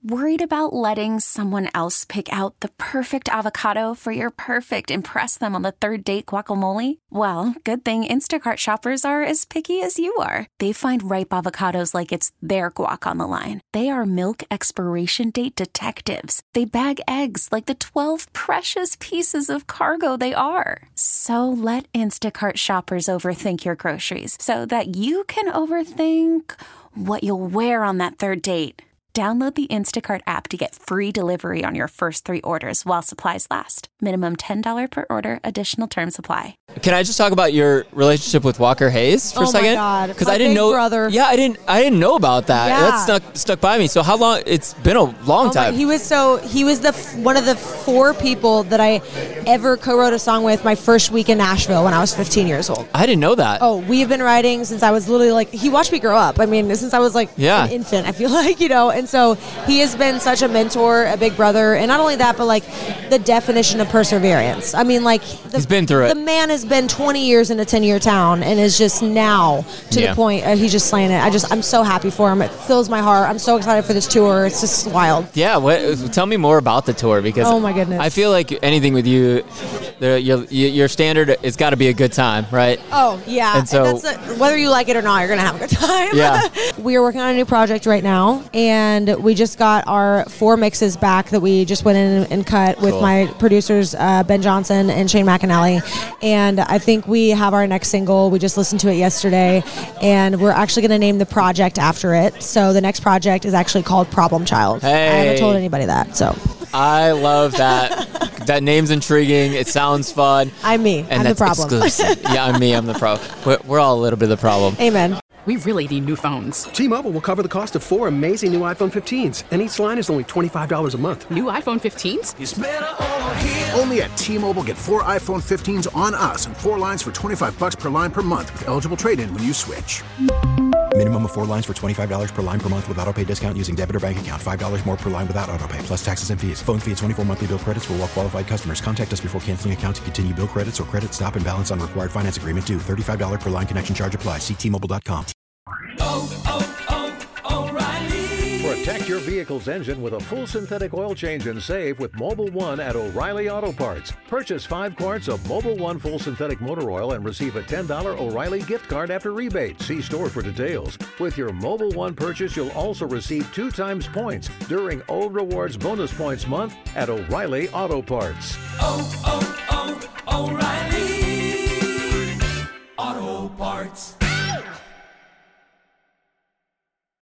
Worried about letting someone else pick out the perfect avocado for your perfect impress them on the third date guacamole? Well, good thing Instacart shoppers are as picky as you are. They find ripe avocados like it's their guac on the line. They are milk expiration date detectives. They bag eggs like the 12 precious pieces of cargo they are. So let Instacart shoppers overthink your groceries so that you can overthink what you'll wear on that third date. Download the Instacart app to get free delivery on your first 3 orders while supplies last. Minimum $10 per order. Additional terms apply. Can I just talk about your relationship with Walker Hayes for a second? Oh my God. Because My I didn't big know. brother. Yeah, I didn't know about that. Yeah. That stuck by me. So how long? It's been a long time. He was one of the 4 people that I ever co-wrote a song with my first week in Nashville when I was 15 years old. I didn't know that. Oh, we have been writing since I was literally like, he watched me grow up. I mean, since I was like an infant, I feel like, and so he has been such a mentor, a big brother, and not only that, but like the definition of perseverance. I mean, like he's been through it. The man has been 20 years in a 10-year town and is just now to the point he's just slaying it. I'm so happy for him. It fills my heart. I'm so excited for this tour. It's just wild. Yeah, tell me more about the tour, because oh my goodness, I feel like anything with you, your standard has got to be a good time, right? Oh yeah, and so whether you like it or not, you're gonna have a good time. Yeah. We are working on a new project right now, and we just got our 4 mixes back that we just went in and cut with my producers Ben Johnson and Shane McAnally, and I think we have our next single. We just listened to it yesterday, and we're actually going to name the project after it. So the next project is actually called Problem Child. Hey. I haven't told anybody that. So I love that. That name's intriguing. It sounds fun. I'm the problem. Exclusive. Yeah, I'm the problem. We're all a little bit of the problem. Amen. We really need new phones. T-Mobile will cover the cost of 4 amazing new iPhone 15s, and each line is only $25 a month. New iPhone 15s? It's better over here. Only at T-Mobile, get 4 iPhone 15s on us and 4 lines for $25 per line per month with eligible trade-in when you switch. Minimum of 4 lines for $25 per line per month with autopay discount using debit or bank account. $5 more per line without autopay, plus taxes and fees. Phone fee at 24 monthly bill credits for well-qualified customers. Contact us before canceling account to continue bill credits or credit stop and balance on required finance agreement due. $35 per line connection charge applies. See T-Mobile.com. O'Reilly. Protect your vehicle's engine with a full synthetic oil change and save with Mobil 1 at O'Reilly Auto Parts. Purchase 5 quarts of Mobil 1 full synthetic motor oil and receive a $10 O'Reilly gift card after rebate. See store for details. With your Mobil 1 purchase, you'll also receive 2 times points during O Rewards Bonus Points Month at O'Reilly Auto Parts. O'Reilly.